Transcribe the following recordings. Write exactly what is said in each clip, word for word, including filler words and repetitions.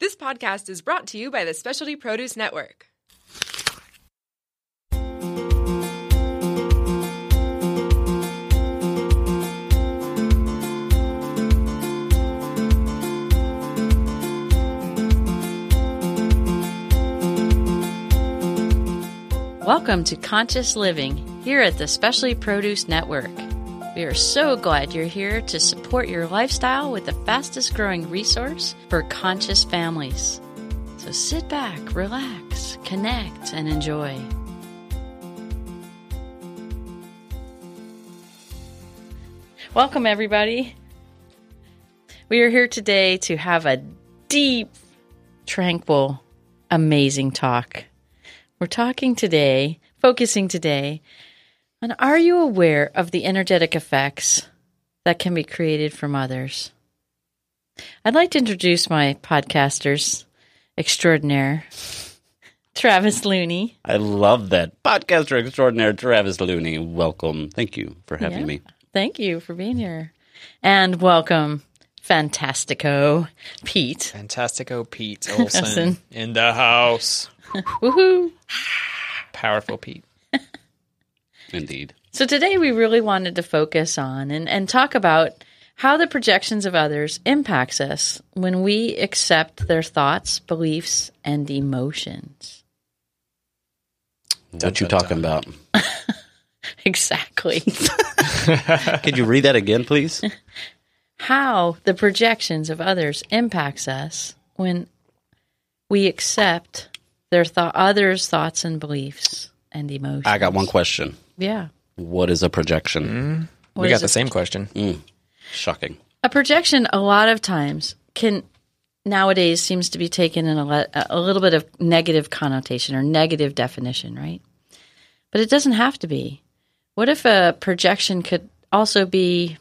This podcast is brought to you by the Specialty Produce Network. Welcome to Conscious Living here at the Specialty Produce Network. We are so glad you're here to support your lifestyle with the fastest growing resource for conscious families. So sit back, relax, connect, and enjoy. Welcome, everybody. We are here today to have a deep, tranquil, amazing talk. We're talking today, focusing today, on are you aware of the energetic effects that can be created from others? I'd like to introduce my podcasters extraordinaire, Travis Looney. I love that. Podcaster extraordinaire, Travis Looney. Welcome. Thank you for having Yeah, me. Thank you for being here. And welcome, Fantastico Pete. Fantastico Pete Olson Olson. in the house. Woohoo! Powerful Pete. Indeed. So today we really wanted to focus on and, and talk about how the projections of others impacts us when we accept their thoughts, beliefs, and emotions. What you talking about? Exactly. Could you read that again, please? How the projections of others impacts us when we accept their thought, others' thoughts and beliefs and emotions. I got one question. Yeah. What is a projection? Mm, What we got is the it? same question. Mm, shocking. A projection, a lot of times, can nowadays seems to be taken in a, le- a little bit of negative connotation or negative definition, right? But it doesn't have to be. What if a projection could also be,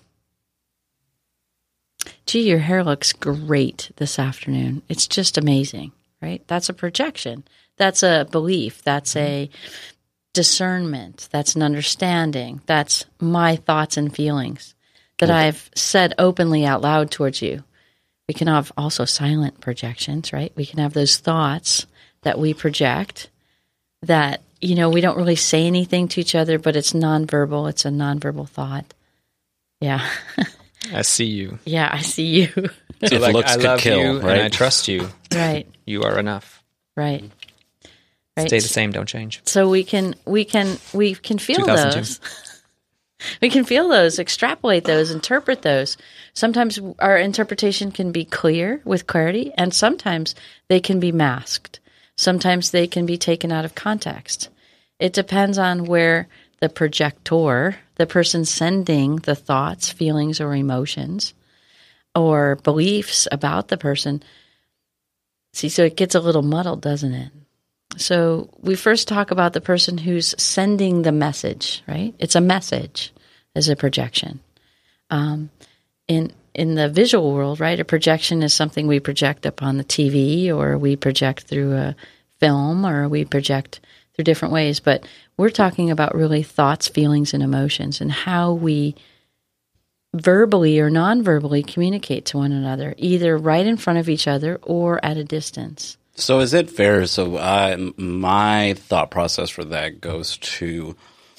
gee, your hair looks great this afternoon. It's just amazing, right? That's a projection. That's a belief. That's a discernment. That's an understanding. That's my thoughts and feelings that Okay. I've said openly out loud towards you. We can have also silent projections, right? We can have those thoughts that we project that, you know, we don't really say anything to each other, but it's nonverbal. It's a nonverbal thought. Yeah. I see you. Yeah, I see you. If like, looks I could love kill, you right? and I trust you. Right, You are enough. right. Right. Stay the same. Don't change. So we can we can we can feel two thousand two. those. We can feel those, extrapolate those, interpret those. Sometimes our interpretation can be clear with clarity, and sometimes they can be masked. Sometimes they can be taken out of context. It depends on where the projector, the person sending the thoughts, feelings, or emotions, or beliefs about the person. See, so it gets a little muddled, doesn't it? So we first talk about the person who's sending the message, right? It's a message as a projection. Um, in in the visual world, right, a projection is something we project upon the T V or we project through a film or we project through different ways. But we're talking about really thoughts, feelings, and emotions and how we verbally or non-verbally communicate to one another, either right in front of each other or at a distance. So is it fair? So I, my thought process for that goes to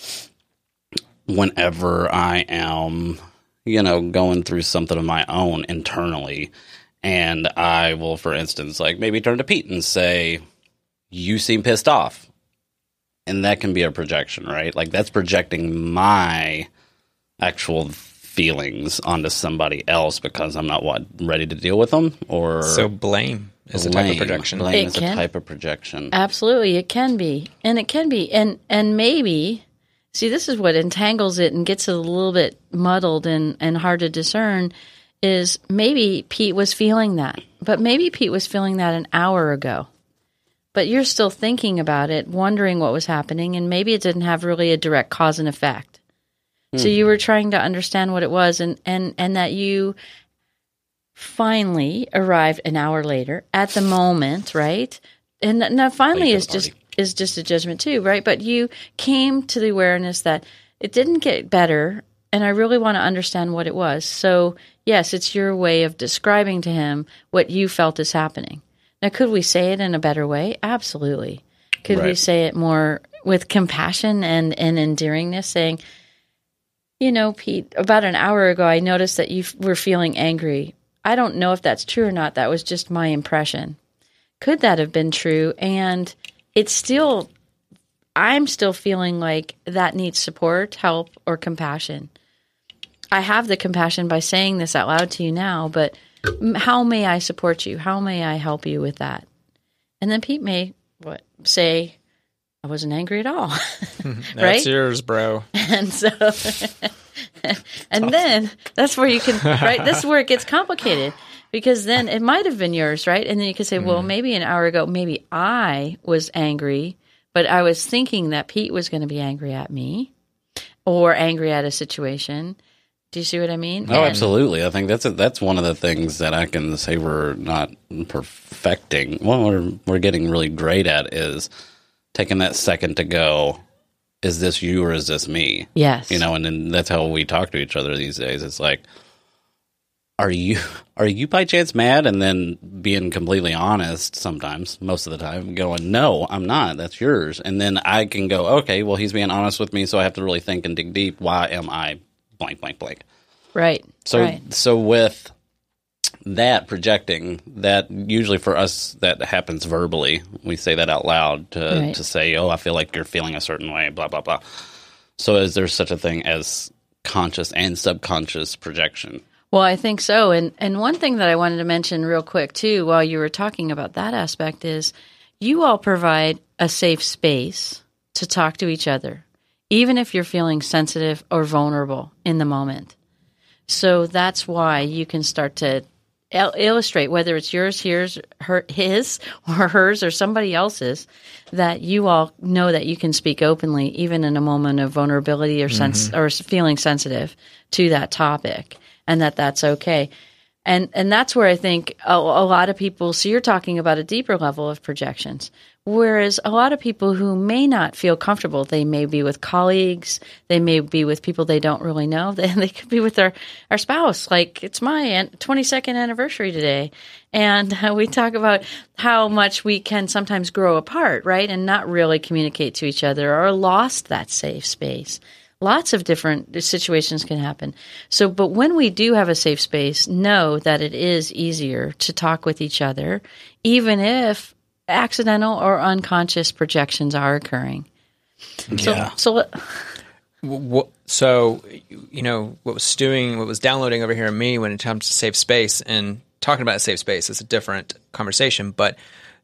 whenever I am, you know, going through something of my own internally, and I will, for instance, like maybe turn to Pete and say, you seem pissed off. And that can be a projection, right? Like that's projecting my actual feelings onto somebody else because I'm not what ready to deal with them, or So blame is a type of projection. Blame It is a can. type of projection. Absolutely, it can be, and it can be, and and maybe. See, this is what entangles it and gets it a little bit muddled and and hard to discern. Is maybe Pete was feeling that, but maybe Pete was feeling that an hour ago, but you're still thinking about it, wondering what was happening, and maybe it didn't have really a direct cause and effect. So you were trying to understand what it was, and and and that you finally arrived an hour later at the moment, right? And now finally Late to is the just party. is just a judgment too, right? But you came to the awareness that it didn't get better, and I really want to understand what it was. So yes, it's your way of describing to him what you felt is happening. Now, could we say it in a better way? Absolutely. Could we Right. say it more with compassion and, and endearingness, saying, you know, Pete, about an hour ago, I noticed that you f- were feeling angry. I don't know if that's true or not. That was just my impression. Could that have been true? And it's still, I'm still feeling like that needs support, help, or compassion. I have the compassion by saying this out loud to you now, but m- how may I support you? How may I help you with that? And then Pete may what say, I wasn't angry at all. That's right? yours, bro. And so, and then that's where you can, right? This is where it gets complicated because then it might have been yours, right? And then you can say, well, maybe an hour ago, maybe I was angry, but I was thinking that Pete was going to be angry at me or angry at a situation. Do you see what I mean? Oh, And- absolutely. I think that's a, that's one of the things that I can say we're not perfecting. What we're we're getting really great at is taking that second to go, is this you or is this me? Yes. You know, and then that's how we talk to each other these days. It's like, are you are you by chance mad? And then being completely honest sometimes, most of the time, going, no, I'm not. That's yours. And then I can go, okay, well, he's being honest with me, so I have to really think and dig deep. Why am I blank, blank, blank? Right. So, right. so with that projecting, that usually for us that happens verbally. We say that out loud to Right. to say, "Oh, I feel like you're feeling a certain way." Blah blah blah. So, is there such a thing as conscious and subconscious projection? Well, I think so. And and one thing that I wanted to mention real quick too, while you were talking about that aspect, is you all provide a safe space to talk to each other, even if you're feeling sensitive or vulnerable in the moment. So that's why you can start to il- illustrate, whether it's yours, hers, her, his, or hers, or somebody else's, that you all know that you can speak openly, even in a moment of vulnerability or sense or feeling sensitive to that topic, and that that's okay. And and that's where I think a, a lot of people, so you're talking about a deeper level of projections, whereas a lot of people who may not feel comfortable, they may be with colleagues, they may be with people they don't really know, they, they could be with their, our spouse, like it's my an- twenty-second anniversary today. And uh, we talk about how much we can sometimes grow apart, right, and not really communicate to each other or lost that safe space. Lots of different situations can happen. So, but when we do have a safe space, know that it is easier to talk with each other, even if accidental or unconscious projections are occurring. Yeah. So, so Wh- So, you know, what was stewing, what was downloading over here in me when it comes to safe space and talking about a safe space is a different conversation. But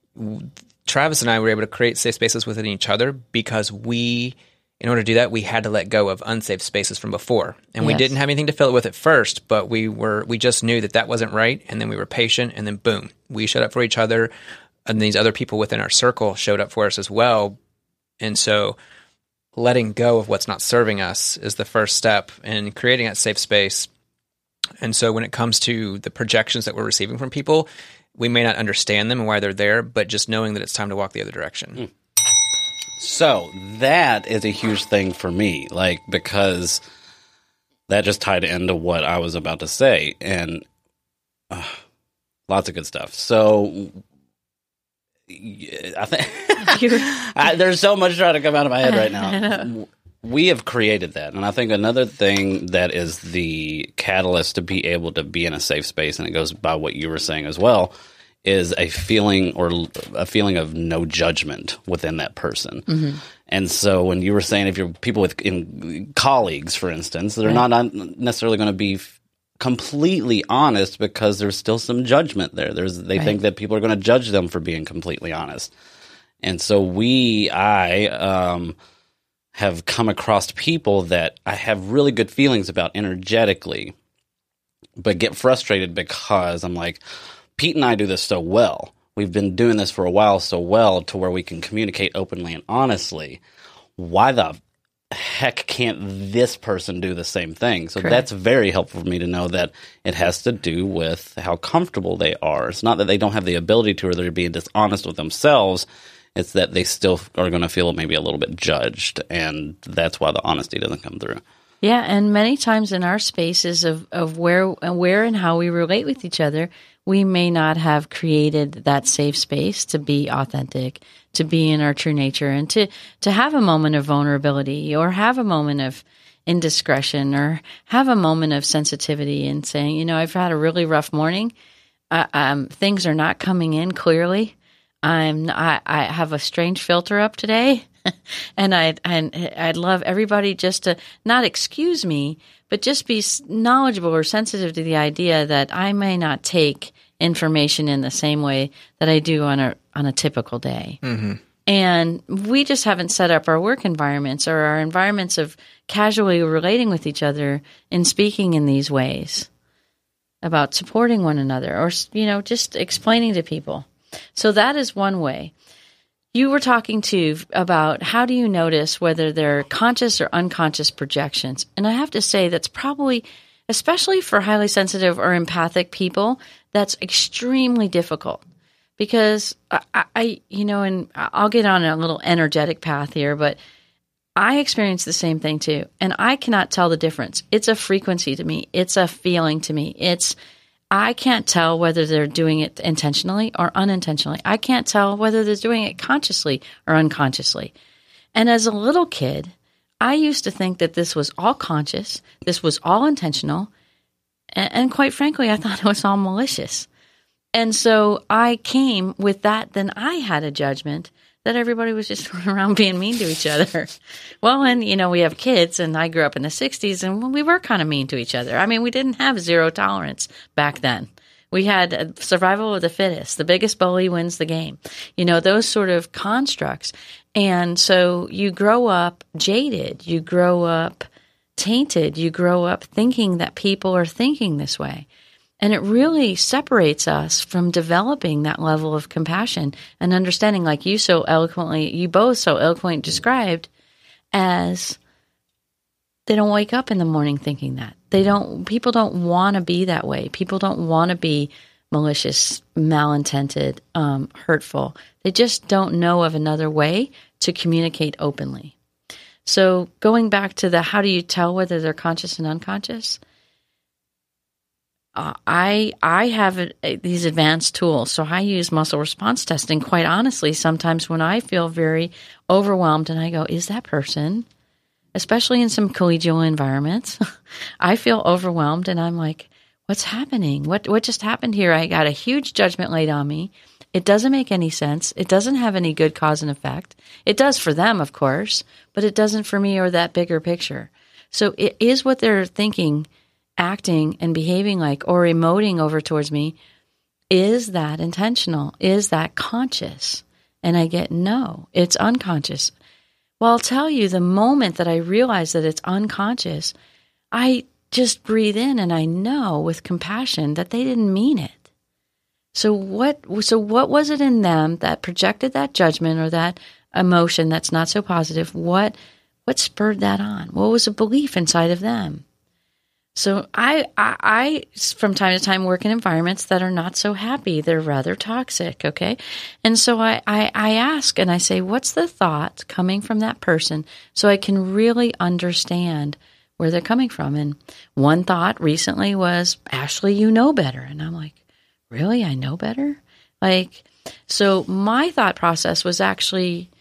Travis and I were able to create safe spaces within each other because we, in order to do that, we had to let go of unsafe spaces from before. And we Yes. didn't have anything to fill it with at first, but we were, we just knew that that wasn't right. And then we were patient, and then boom, we showed up for each other. And these other people within our circle showed up for us as well. And so letting go of what's not serving us is the first step in creating that safe space. And so when it comes to the projections that we're receiving from people, we may not understand them and why they're there, but just knowing that it's time to walk the other direction. Mm. So that is a huge thing for me, like, because that just tied into what I was about to say, and uh, lots of good stuff. So I think I, there's so much trying to come out of my head right now. We have created that, and I think another thing that is the catalyst to be able to be in a safe space, and it goes by what you were saying as well, is a feeling or a feeling of no judgment within that person. Mm-hmm. And so when you were saying if you're people with in, colleagues, for instance, they're right. not necessarily going to be f- completely honest because there's still some judgment there. There's They right. think that people are going to judge them for being completely honest. And so we, I, um, have come across people that I have really good feelings about energetically, but get frustrated because I'm like, Pete and I do this so well. We've been doing this for a while so well to where we can communicate openly and honestly. Why the heck can't this person do the same thing? So Correct. That's very helpful for me to know that it has to do with how comfortable they are. It's not that they don't have the ability to or they're being dishonest with themselves. It's that they still are going to feel maybe a little bit judged, and that's why the honesty doesn't come through. Yeah, and many times in our spaces of, of where, where and how we relate with each other, we may not have created that safe space to be authentic, to be in our true nature, and to, to have a moment of vulnerability or have a moment of indiscretion or have a moment of sensitivity and saying, you know, I've had a really rough morning. Uh, um, things are not coming in clearly. I'm I, I have a strange filter up today, and I'd and I'd love everybody just to not excuse me, but just be knowledgeable or sensitive to the idea that I may not take information in the same way that I do on a on a typical day. Mm-hmm. And we just haven't set up our work environments or our environments of casually relating with each other and speaking in these ways about supporting one another or, you know, just explaining to people. So that is one way. You were talking to about how do you notice whether they're conscious or unconscious projections. And I have to say that's probably, especially for highly sensitive or empathic people, that's extremely difficult. Because I, I, you know, and I'll get on a little energetic path here, but I experience the same thing too. And I cannot tell the difference. It's a frequency to me. It's a feeling to me. It's, I can't tell whether they're doing it intentionally or unintentionally. I can't tell whether they're doing it consciously or unconsciously. And as a little kid, I used to think that this was all conscious, this was all intentional, and, and quite frankly, I thought it was all malicious. And so I came with that, then I had a judgment that everybody was just running around being mean to each other. Well, and, you know, we have kids, and I grew up in the sixties, and we were kind of mean to each other. I mean, we didn't have zero tolerance back then. We had survival of the fittest. The biggest bully wins the game. You know, those sort of constructs. And so you grow up jaded. You grow up tainted. You grow up thinking that people are thinking this way. And it really separates us from developing that level of compassion and understanding, like you so eloquently, you both so eloquently described, as they don't wake up in the morning thinking that. They don't, people don't want to be that way. People don't want to be malicious, malintended, um, hurtful. They just don't know of another way to communicate openly. So going back to the how do you tell whether they're conscious and unconscious? Uh, I I have a, a, these advanced tools, so I use muscle response testing. Quite honestly, sometimes when I feel very overwhelmed and I go, is that person, especially in some collegial environments, I feel overwhelmed and I'm like, what's happening? What what just happened here? I got a huge judgment laid on me. It doesn't make any sense. It doesn't have any good cause and effect. It does for them, of course, but it doesn't for me or that bigger picture. So it is what they're thinking, acting and behaving like, or emoting over towards me, is that intentional? Is that conscious? And I get, no, it's unconscious. Well, I'll tell you, the moment that I realize that it's unconscious, I just breathe in and I know with compassion that they didn't mean it. So what, so what was it in them that projected that judgment or that emotion that's not so positive? What, what spurred that on? What was a belief inside of them? So I, I, I, from time to time, work in environments that are not so happy. They're rather toxic, okay? And so I, I, I ask and I say, what's the thought coming from that person so I can really understand where they're coming from? And one thought recently was, Ashley, you know better. And I'm like, really? I know better? Like, so my thought process was actually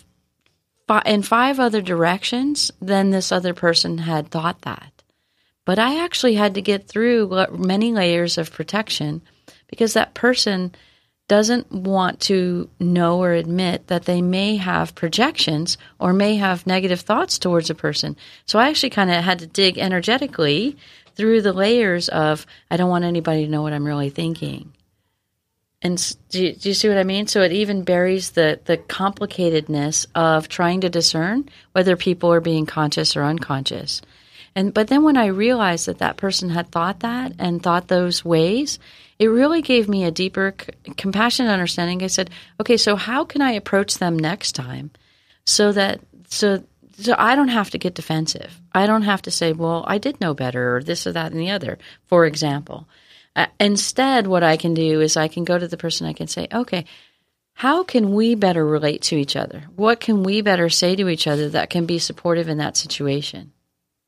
in five other directions than this other person had thought that. But I actually had to get through many layers of protection because that person doesn't want to know or admit that they may have projections or may have negative thoughts towards a person. So I actually kind of had to dig energetically through the layers of, I don't want anybody to know what I'm really thinking. And do you, do you see what I mean? So it even buries the, the complicatedness of trying to discern whether people are being conscious or unconscious. And but then when I realized that that person had thought that and thought those ways, it really gave me a deeper c- compassionate understanding. I said, okay, so how can I approach them next time so that so so I don't have to get defensive. I don't have to say, well, I did know better or this or that and the other, for example. Uh, instead, what I can do is I can go to the person, I can say, okay, how can we better relate to each other? What can we better say to each other that can be supportive in that situation?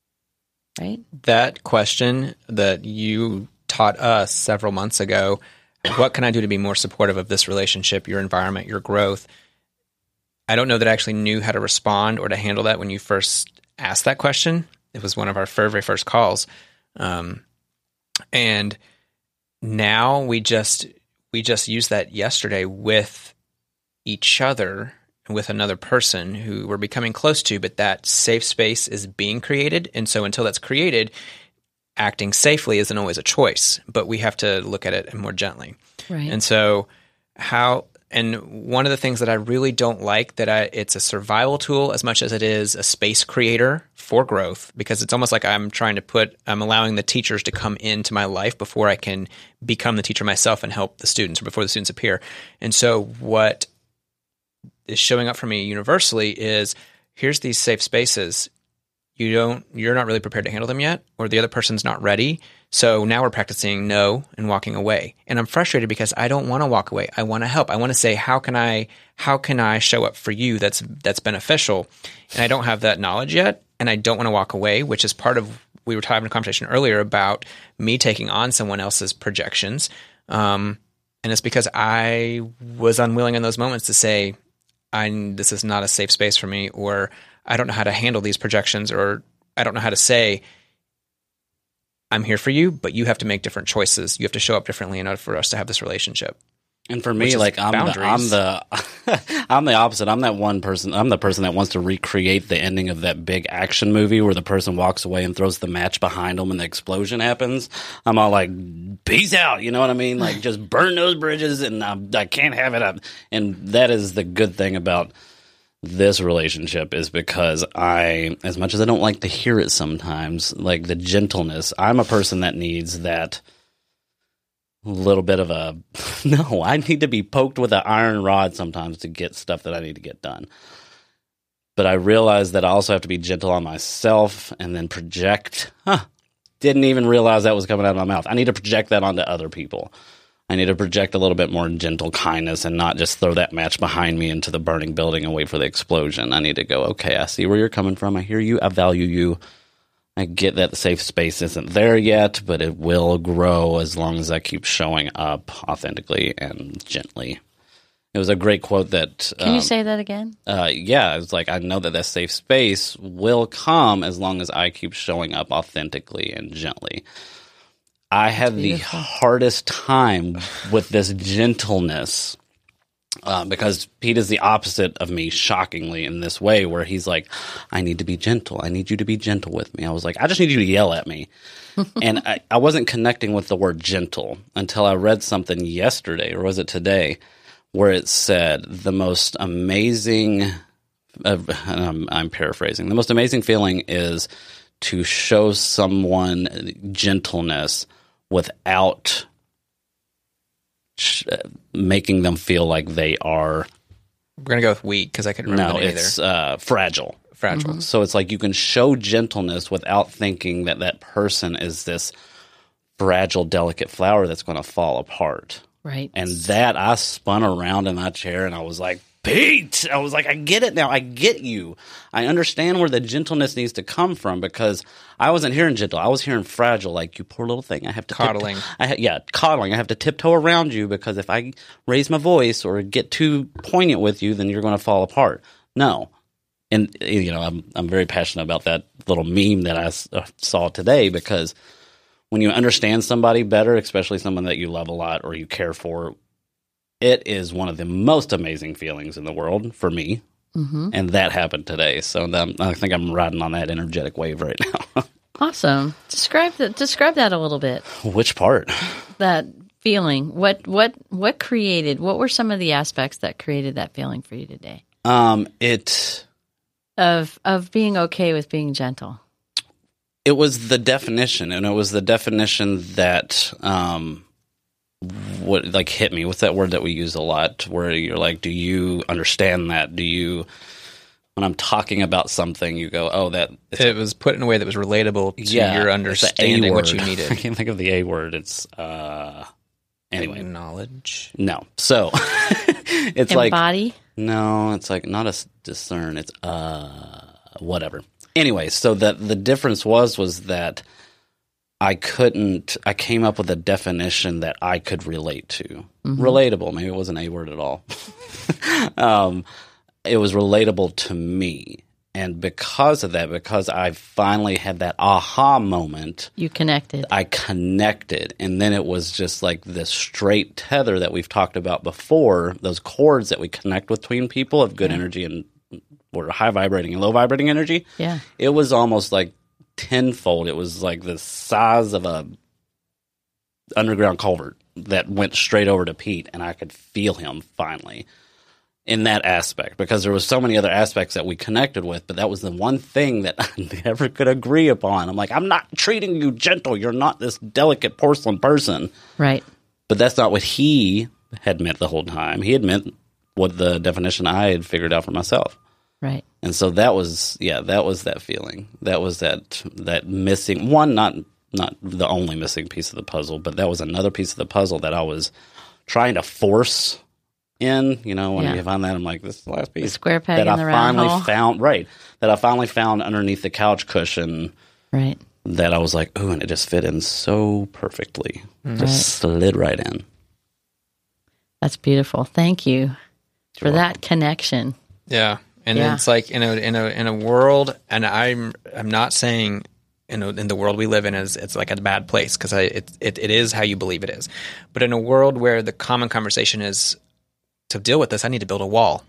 Right? That question that you taught us several months ago what can I do to be more supportive of this relationship, your environment, your growth? I don't know that I actually knew how to respond or to handle that when you first asked that question. It was one of our very, very first calls. Um, and now we just, we just used that yesterday with each other, with another person who we're becoming close to, but that safe space is being created. And so until that's created, acting safely isn't always a choice, but we have to look at it more gently. Right. And so how, and one of the things that I really don't like, that I, it's a survival tool as much as it is a space creator for growth, because it's almost like I'm trying to put, I'm allowing the teachers to come into my life before I can become the teacher myself and help the students, or before the students appear. And so what is showing up for me universally is, here's these safe spaces. You don't, you're not really prepared to handle them yet, or the other person's not ready. So now we're practicing no and walking away. And I'm frustrated because I don't want to walk away. I want to help. I want to say, how can I, how can I show up for you that's, that's beneficial? And I don't have that knowledge yet. And I don't want to walk away, which is part of, we were having a conversation earlier about me taking on someone else's projections. Um, and it's because I was unwilling in those moments to say, I, this is not a safe space for me, or I don't know how to handle these projections, or I don't know how to say, I'm here for you, but you have to make different choices. You have to show up differently in order for us to have this relationship. And for me, like I'm the, I'm the I'm the opposite. I'm that one person. I'm the person that wants to recreate the ending of that big action movie where the person walks away and throws the match behind them and the explosion happens. I'm all like, peace out. You know what I mean? Like, just burn those bridges, and I'm, I can't have it up. And that is the good thing about this relationship, is because I, as much as I don't like to hear it sometimes, like the gentleness, I'm a person that needs that little bit of a, no, I need to be poked with an iron rod sometimes to get stuff that I need to get done. But I realize that I also have to be gentle on myself and then project, huh, didn't even realize that was coming out of my mouth. I need to project that onto other people. I need to project a little bit more gentle kindness and not just throw that match behind me into the burning building and wait for the explosion. I need to go, okay, I see where you're coming from. I hear you. I value you. I get that the safe space isn't there yet, but it will grow as long as I keep showing up authentically and gently. It was a great quote that... Can um, you say that again? Uh, yeah, it's like, I know that that safe space will come as long as I keep showing up authentically and gently. I have the hardest time with this gentleness uh, because Pete is the opposite of me, shockingly, in this way, where he's like, I need to be gentle. I need you to be gentle with me. I was like, I just need you to yell at me. And I, I wasn't connecting with the word gentle until I read something yesterday, or was it today, where it said the most amazing, uh, I'm, I'm paraphrasing, the most amazing feeling is to show someone gentleness without sh- making them feel like they are. We're going to go with weak because I couldn't remember No, the name it's either. uh, fragile. Fragile. Mm-hmm. So it's like you can show gentleness without thinking that that person is this fragile, delicate flower that's going to fall apart. Right. And that, I spun around in my chair and I was like, Pete! I was like, I get it now. I get you. I understand where the gentleness needs to come from, because I wasn't hearing gentle. I was hearing fragile, like, you poor little thing. I have to coddling. Tip- I ha- yeah, coddling. I have to tiptoe around you, because if I raise my voice or get too poignant with you, then you're going to fall apart. No. And, you know, I'm I'm very passionate about that little meme that I s- uh, saw today, because when you understand somebody better, especially someone that you love a lot or you care for, it is one of the most amazing feelings in the world for me. Mm-hmm. And that happened today. So um, I think I'm riding on that energetic wave right now. Awesome. Describe that. Describe that a little bit. Which part? That feeling. What what what created? What were some of the aspects that created that feeling for you today? Um, it of of being okay with being gentle. It was the definition, and it was the definition that um, what like hit me. What's that word that we use a lot? Where you're like, do you understand that? Do you? When I'm talking about something, you go, oh, that it was put in a way that was relatable to yeah, your understanding what you I needed. can't think of the A word. It's uh, anyway, knowledge. No, so it's like embody. No, it's like not a discern. It's uh, whatever. Anyway, so that the difference was was that I couldn't, I came up with a definition that I could relate to. Mm-hmm. Relatable. Maybe it wasn't a word at all. um, it was relatable to me. And because of that, because I finally had that aha moment. You connected. I connected. And then it was just like this straight tether that we've talked about before, those cords that we connect between people of good yeah. energy and or high vibrating and low vibrating energy. Yeah. It was almost like tenfold. It was like the size of a underground culvert that went straight over to Pete, and I could feel him finally in that aspect, because there was so many other aspects that we connected with, but that was the one thing that I never could agree upon. I'm like, I'm not treating you gentle. You're not this delicate porcelain person. Right. But that's not what he had meant the whole time. He had meant what the definition I had figured out for myself. Right. And so that was, yeah, that was that feeling. That was that that missing, one, not not the only missing piece of the puzzle, but that was another piece of the puzzle that I was trying to force in. You know, when yeah. you find that, I'm like, this is the last piece. The square peg that in I the round finally hole. found, right, that I finally found underneath the couch cushion. Right. That I was like, ooh, and it just fit in so perfectly. Right. Just slid right in. That's beautiful. Thank you You're for welcome. that connection. Yeah. And Yeah. it's like in a in a in a world, and I'm I'm not saying in a, in the world we live in is it's like a bad place, because it, it it is how you believe it is. But in a world where the common conversation is, to deal with this, I need to build a wall.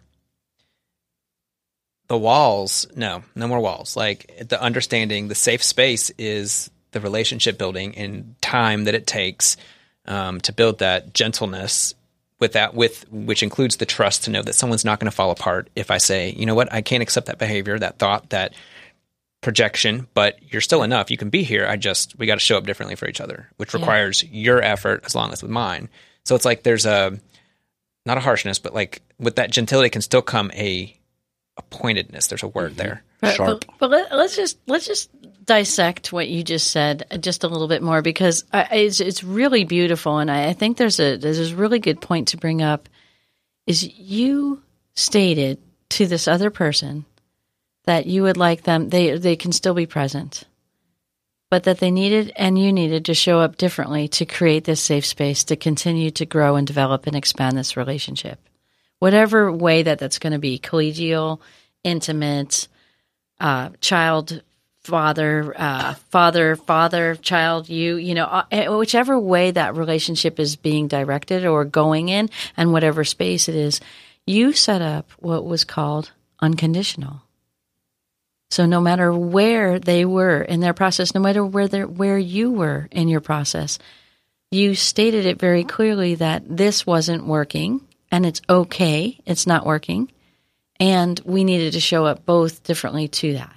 The walls, no, no more walls. Like the understanding, the safe space is the relationship building and time that it takes um, to build that gentleness. With that, with which includes the trust to know that someone's not going to fall apart if I say, you know what, I can't accept that behavior, that thought, that projection, but you're still enough. You can be here. I just, we got to show up differently for each other, which Yeah. requires your effort as long as with mine. So it's like there's a, not a harshness, but like with that gentility can still come a, a pointedness. There's a word mm-hmm. there. But, Sharp. But, but let, let's just let's just dissect what you just said just a little bit more, because I, it's it's really beautiful, and I, I think there's a there's a really good point to bring up. Is you stated to this other person that you would like them they they can still be present, but that they needed and you needed to show up differently to create this safe space to continue to grow and develop and expand this relationship, whatever way that that's going to be, collegial, intimate. Uh, child, father, uh, father, father, child, you, you know, uh, whichever way that relationship is being directed or going in, and whatever space it is, you set up what was called unconditional. So no matter where they were in their process, no matter where they where you were in your process, you stated it very clearly that this wasn't working, and it's okay, it's not working. And we needed to show up both differently to that.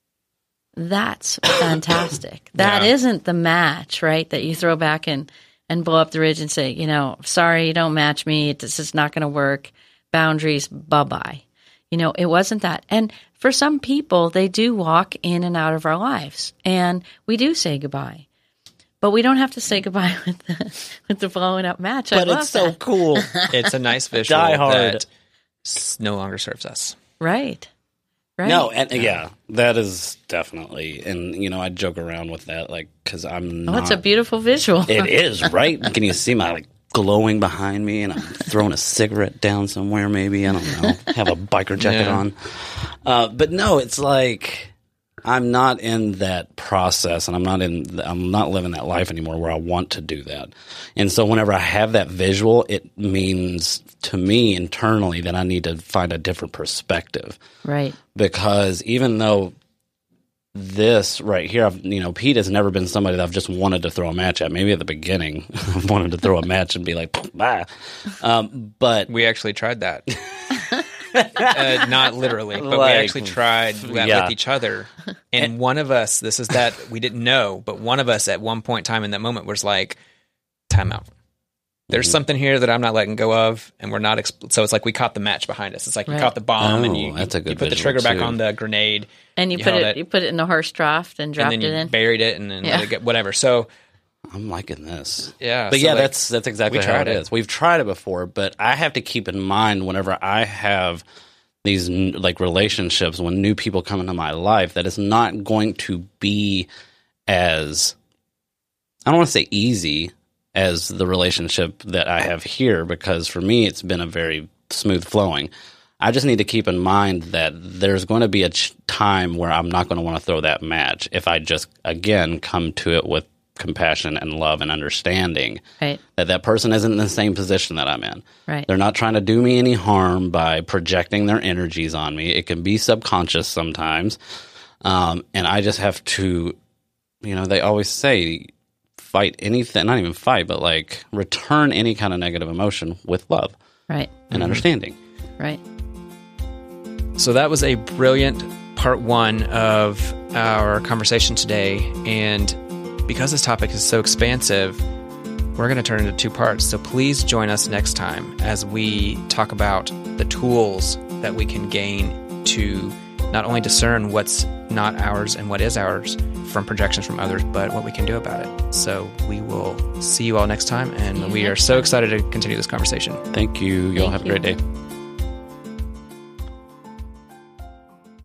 That's fantastic. That Yeah. isn't the match, right? That you throw back and, and blow up the ridge and say, you know, sorry, you don't match me. This is not going to work. Boundaries, bye-bye. You know, it wasn't that. And for some people, they do walk in and out of our lives. And we do say goodbye. But we don't have to say goodbye with the, with the blowing up match. I But love it's so that. cool. It's a nice visual Die hard. that s- no longer serves us. Right. Right. No, and yeah, that is definitely, and you know, I joke around with that, like, because I'm Oh, not. it's a beautiful visual. It is, right? Can you see my like glowing behind me, and I'm throwing a cigarette down somewhere? Maybe, I don't know. Have a biker jacket Yeah. on, uh, but no, it's like I'm not in that process, and I'm not in. I'm not living that life anymore where I want to do that. And so, whenever I have that visual, it means to me internally that I need to find a different perspective. Right. Because even though this right here, I've, you know, Pete has never been somebody that I've just wanted to throw a match at. Maybe at the beginning, I wanted to throw a match and be like, bye. Um, but We actually tried that. uh, not literally, but Like, we actually tried that yeah. with each other. And one of us, this is that we didn't know, but one of us at one point in time in that moment was like, time out. There's Mm-hmm. something here that I'm not letting go of, and we're not. Exp- so it's like we caught the match behind us. It's like Right. you caught the bomb, and Oh, you, that's a good you put the visual, trigger back too. on the grenade, And you, You put held it, it. you put it in a horse draft and dropped and then it you in. buried it, and then Yeah. let it get whatever. So I'm liking this. yeah, But so yeah, like, that's that's exactly we how tried it it. is. We've tried it before, but I have to keep in mind whenever I have these n- like relationships, when new people come into my life, that it's not going to be as I don't want to say easy as the relationship that I have here, because for me, it's been a very smooth flowing. I just need to keep in mind that there's going to be a ch- time where I'm not going to want to throw that match if I just, again, come to it with compassion and love and understanding Right. that that person isn't in the same position that I'm in. Right. They're not trying to do me any harm by projecting their energies on me. It can be subconscious sometimes. Um, and I just have to, you know, they always say fight anything, not even fight, but like return any kind of negative emotion with love Right. and mm-hmm. understanding. Right. So that was a brilliant part one of our conversation today. And because this topic is so expansive, we're going to turn it into two parts. So please join us next time as we talk about the tools that we can gain to not only discern what's not ours and what is ours from projections from others, but what we can do about it. So we will see you all next time. And we are so excited to continue this conversation. Thank you. Y'all Thank have a you. great day.